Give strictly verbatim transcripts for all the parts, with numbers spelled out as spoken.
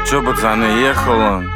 Чё, пацаны, ехал он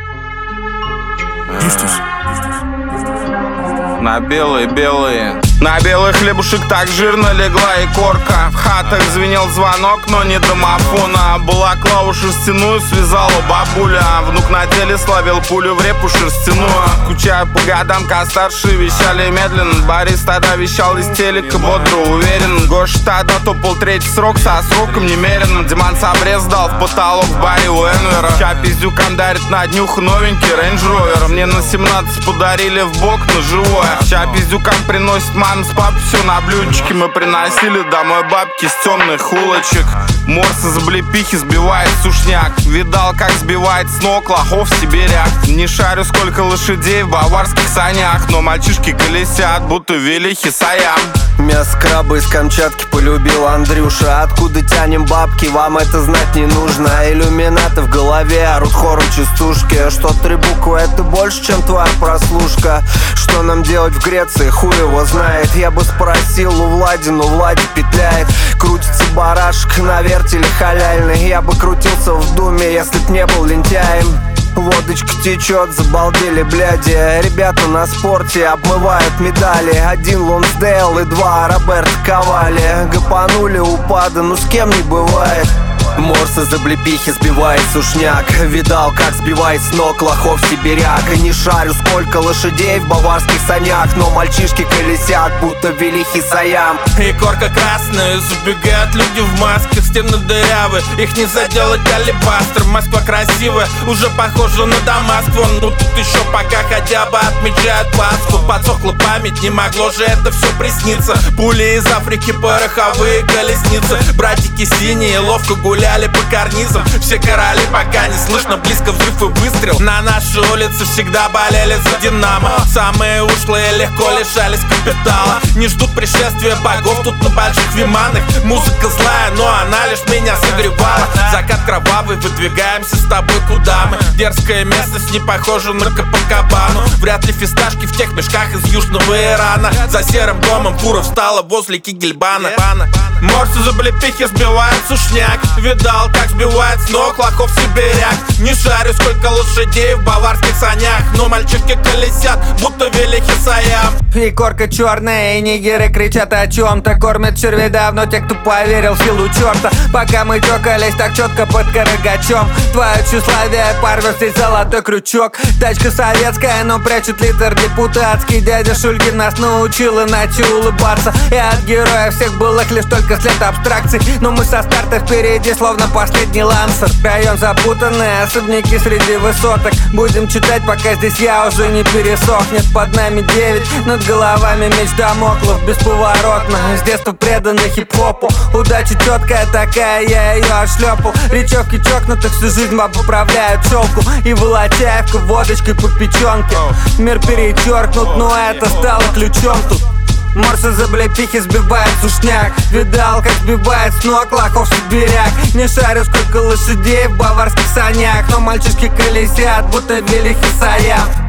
на белые-белые. На белый хлебушек так жирно легла и корка. В хатах звенел звонок, но не домофона. Была клаву шерстяную связала бабуля. Внук на теле словил пулю в репу шерстяную. Скучаю по годам, как старшие вещали медленно. Борис тогда вещал из телека бодро, уверен. Гоша тогда топал третий срок со сроком немеренным. Диман обрез дал в потолок в баре у Энвера. Ща пиздюкам дарит на днюху новенький Рейндж Ровер. Мне на семнадцать подарили в бок на живое. Ща пиздюкам приносит мама с папой все на блюдечке. Мы приносили домой бабки с темных улочек. Морс из облепихи сбивает сушняк. Видал, как сбивает с ног лохов сибиряк. Не шарю, сколько лошадей в баварских санях, но мальчишки колесят, будто великий Саям. Мясо краба из Камчатки полюбил Андрюша. Откуда тянем бабки, вам это знать не нужно. Иллюминаты в голове, орут хором частушки. Что три буквы это больше, чем твоя прослушка. Что нам делать в Греции, хуй его знает. Я бы спросил у Влади, но Влади петляет. Крутится барашек на вертеле халяльный. Я бы крутился в думе, если б не был лентяем. Водочка течет, забалдели бляди. Ребята на спорте обмывают медали. Один Лонсдейл и два Роберто Кавали. Гапанули упада, ну с кем не бывает. Морс из облепихи сбивает сушняк. Видал, как сбивает с ног лохов сибиряк. И не шарю, сколько лошадей в баварских санях, но мальчишки колесят, будто великий Саям. И корка красная, забегают люди в масках. Стены дырявы, их не заделать алебастр. Москва красивая, уже похожа на Дамаск. Вон, ну тут еще пока хотя бы отмечают Пасху. Подсохла память, не могло же это все присниться. Пули из Африки, пороховые колесницы. Братики синие ловко гуляют по карнизам. Все короли, пока не слышно близко взрыв и выстрел. На нашей улице всегда болели за Динамо. Самые ушлые легко лишались капитала. Не ждут пришествия богов тут на больших виманах. Музыка злая, но она лишь меня согревала. Закат кровавый, выдвигаемся с тобой куда мы. Дерзкая местность не похожа на Копакабану. Вряд ли фисташки в тех мешках из южного Ирана. За серым домом фура встала возле Кигельбана. Морс из облепихи сбивает сушняк. Видал, как сбивает с ног лохов сибиряк. Не шарю, сколько лошадей в баварских санях, но мальчишки колесят, будто великий Саям. И корка черная, и нигеры кричат о чем-то. Кормят червей давно те, кто поверил в силу черта. Пока мы чокались так четко под Карагачом, твое тщеславие порвет здесь золотой крючок. Тачка советская, но прячет литр депутатский. Дядя Шульгин нас научил иначе улыбаться. И от героев всех былых лишь только след абстракций. Но мы со старта впереди, словно последний лансер. Район запутанный, особняки среди высоток. Будем читать, пока здесь я уже не пересохнет. Под нами девять, над головами меч дамоклов бесповоротно. С детства преданный хип-хопу. Удача четкая такая, я ее отшлепал. Речевки чокнутых всю жизнь поправляют челку. И Волочаевка водочкой по печенке. Мир перечеркнут, но это стало ключом тут. Морс из облепихи сбивает сушняк. Видал, как сбивает с ног лохов сибиряк. Не шарю, сколько лошадей в баварских санях, но мальчишки колесят, будто великий Саям.